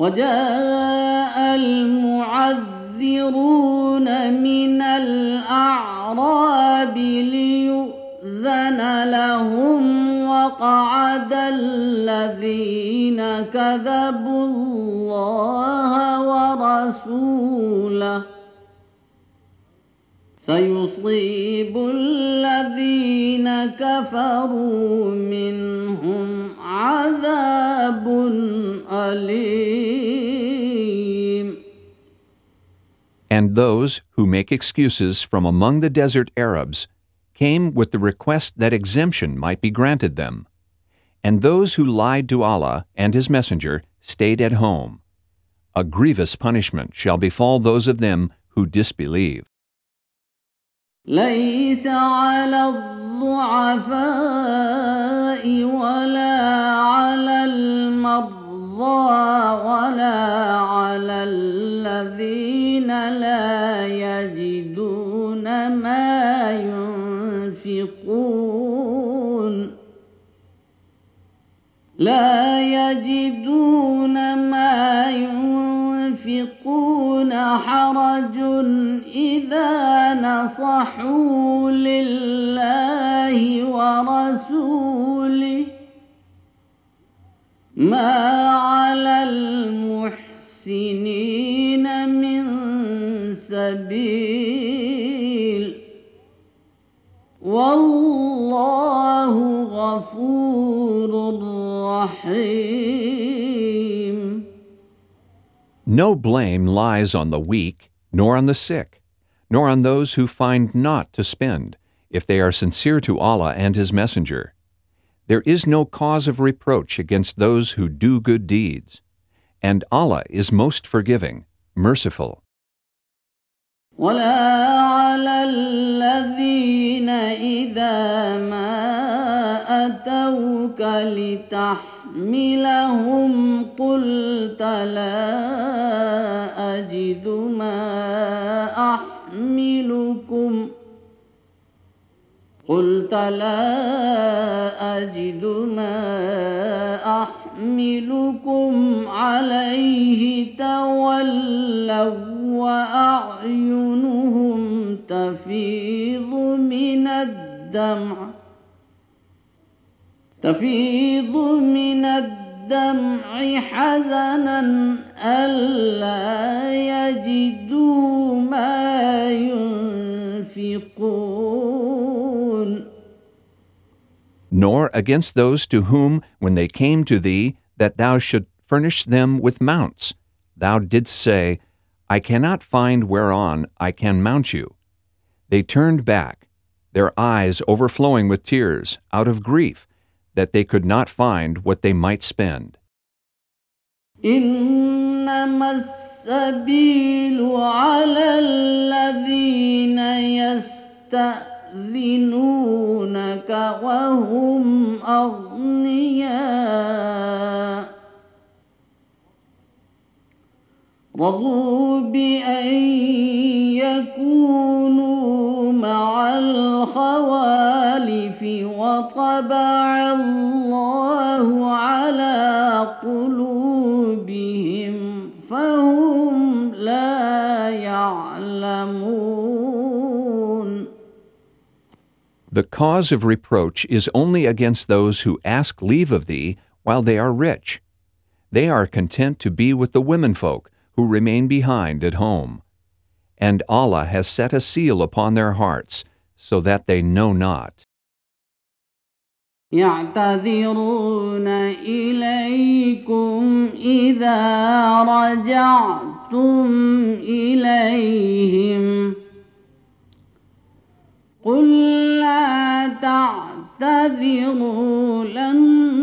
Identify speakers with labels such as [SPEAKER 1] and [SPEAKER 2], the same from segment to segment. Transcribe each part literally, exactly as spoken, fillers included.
[SPEAKER 1] وجاء المعذرون من الأعراب ليؤذن لهم وقعد الذين كذبوا الله ورسوله سيصيب الذين كفروا منهم عذاب أليم.
[SPEAKER 2] And those who make excuses from among the desert Arabs came with the request that exemption might be granted them. And those who lied to Allah and His Messenger stayed at home. A grievous punishment shall befall those of them who disbelieve.
[SPEAKER 1] ليس على الضعفاء ولا على المرضى ولا على الذين لا يجدون ما ينفقون لا يجدون ما ينفقون حرج إذا نصحوا لله ورسوله ما على المحسنين من سبيل والله غفور رحيم.
[SPEAKER 2] No blame lies on the weak, nor on the sick, nor on those who find naught to spend, if they are sincere to Allah and His Messenger. There is no cause of reproach against those who do good deeds, and Allah is most forgiving, merciful.
[SPEAKER 1] ولا على الذين إذا ما أتوك لتحملهم قلت لا أجد ما أحملكم قلت لا أجد ما أحملكم عليه تولوا وأعينهم تفيض من الدمع تفيض من الدمع حزنا ألا يجدوا ما ينفقون.
[SPEAKER 2] Nor against those to whom, when they came to thee, that thou should furnish them with mounts, thou didst say, I cannot find whereon I can mount you. They turned back, their eyes overflowing with tears, out of grief, that they could not find what they might spend.
[SPEAKER 1] إنما السبيل على الذين يستأذنونك وهم أغنياء رضوا بأن يكونوا مع الخوالف وطبع الله على قلوبهم فهم لا يعلمون.
[SPEAKER 2] The cause of reproach is only against those who ask leave of thee while they are rich. They are content to be with the womenfolk who remain behind at home. And Allah has set a seal upon their hearts, so that they know not.
[SPEAKER 1] يعتذرون إليكم إذا رجعتم إليهم قل لا تعتذروا لن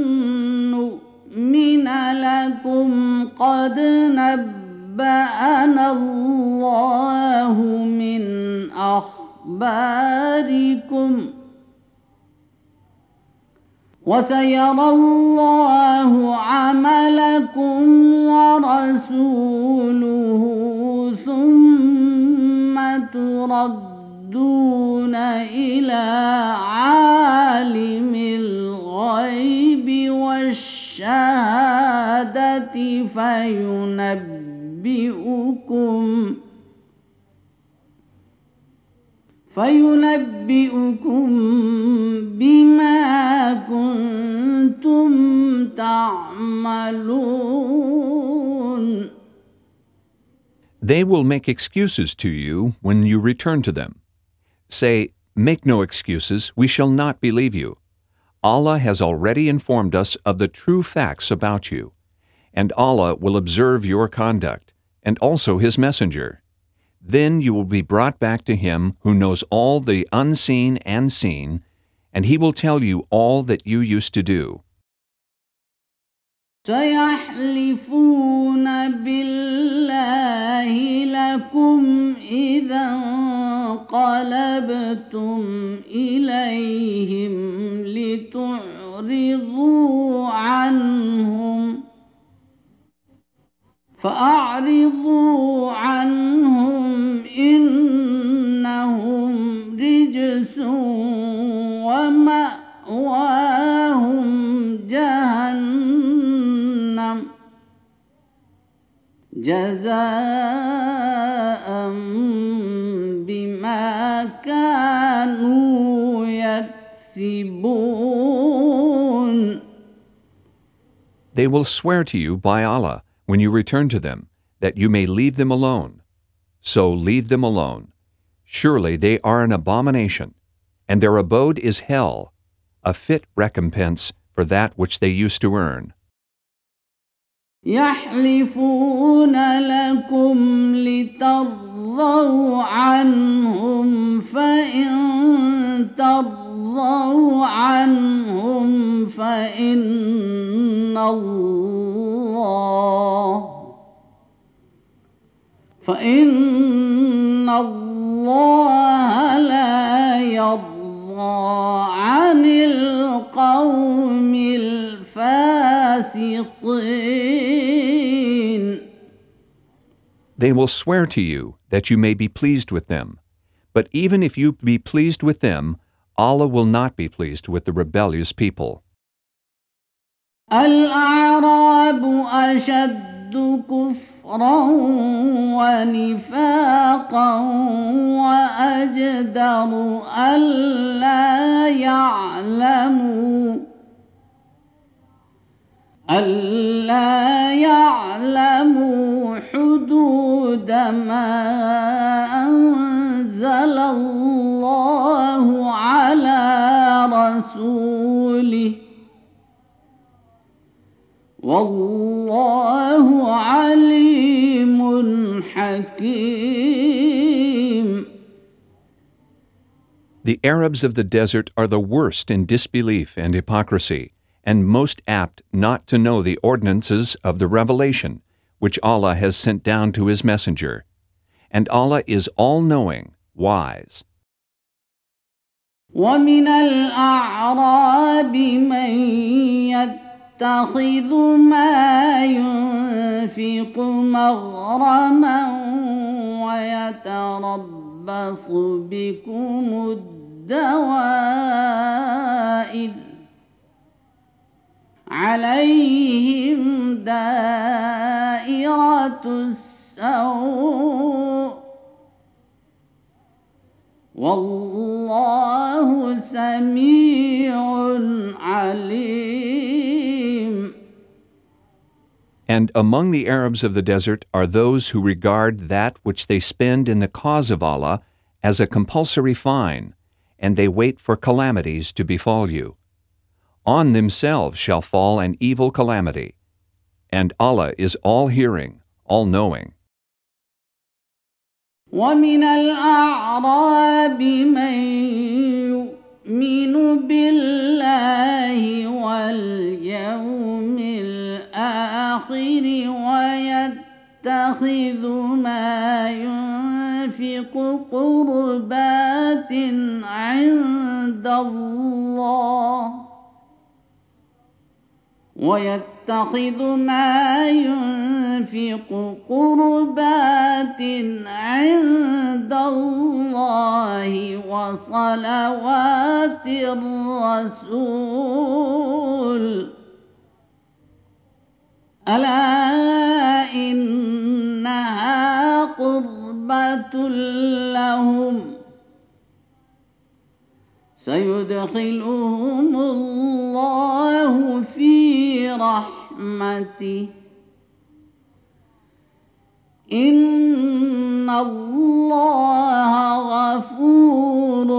[SPEAKER 1] نؤمن لكم قد نبأنا الله من أخباركم وسيرى الله عملكم ورسوله ثم تردون إلى عالم الغيب والشهادة فينبئكم فينبئكم بما كنتم تعملون.
[SPEAKER 2] They will make excuses to you when you return to them. Say, "Make no excuses, we shall not believe you. Allah has already informed us of the true facts about you, and Allah will observe your conduct, and also His Messenger. Then you will be brought back to Him who knows all the unseen and seen, and He will tell you all that you used to do."
[SPEAKER 1] سيحلفون بالله لكم إذا انقلبتم إليهم لتعرضوا عنهم فأعرضوا عنهم إنهم رجس ومأواهم جهنم جزاء بما كانوا يكسبون.
[SPEAKER 2] They will swear to you by Allah when you return to them, that you may leave them alone. So leave them alone. Surely they are an abomination, and their abode is hell, a fit recompense for that which they used to earn.
[SPEAKER 1] يحلفون لكم لترضوا عنهم فإن ترضوا عنهم فإن الله فإن الله لا يرضى عن القوم الفاسقين.
[SPEAKER 2] They will swear to you that you may be pleased with them. But even if you be pleased with them, Allah will not be pleased with the rebellious people.
[SPEAKER 1] الأعراب أشد كفرا ونفاقا وأجدر ألا يعلموا ألا يعلموا حدود ما أنزل الله على رسوله والله عليم حكيم.
[SPEAKER 2] The Arabs of the desert are the worst in disbelief and hypocrisy, and most apt not to know the ordinances of the revelation which Allah has sent down to His Messenger. And Allah is all-knowing, wise.
[SPEAKER 1] وَمِنَ الْأَعْرَابِ مَن يَتَّخِذُ مَا يُنْفِقُ مَغْرَمًا وَيَتَرَبَّصُ بِكُمُ الدَّوَائِرَ عليهم دائرة السوء والله سميع عليم.
[SPEAKER 2] And among the Arabs of the desert are those who regard that which they spend in the cause of Allah as a compulsory fine, and they wait for calamities to befall you. On themselves shall fall an evil calamity, and Allah is all-hearing, all-knowing.
[SPEAKER 1] وَمِنَ الْأَعْرَابِ مَن يُؤْمِنُ بِاللَّهِ وَالْيَوْمِ الْآخِرِ وَيَتَّخِذُ مَا يُنْفِقُ قُرُبَاتٍ عِندَ اللَّهِ ويتخذ ما ينفق قربات عند الله وصلوات الرسول ألا رحمة لهم سيدخلهم الله في رحمته إن الله غفور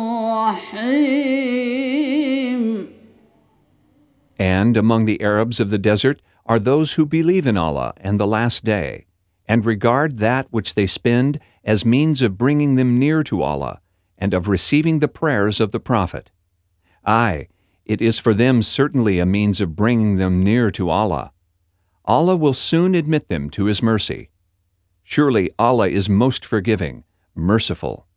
[SPEAKER 1] رحيم.
[SPEAKER 2] And among the Arabs of the desert are those who believe in Allah and the Last Day, and regard that which they spend as means of bringing them near to Allah, and of receiving the prayers of the Prophet. Aye, it is for them certainly a means of bringing them near to Allah. Allah will soon admit them to His mercy. Surely Allah is most forgiving, merciful.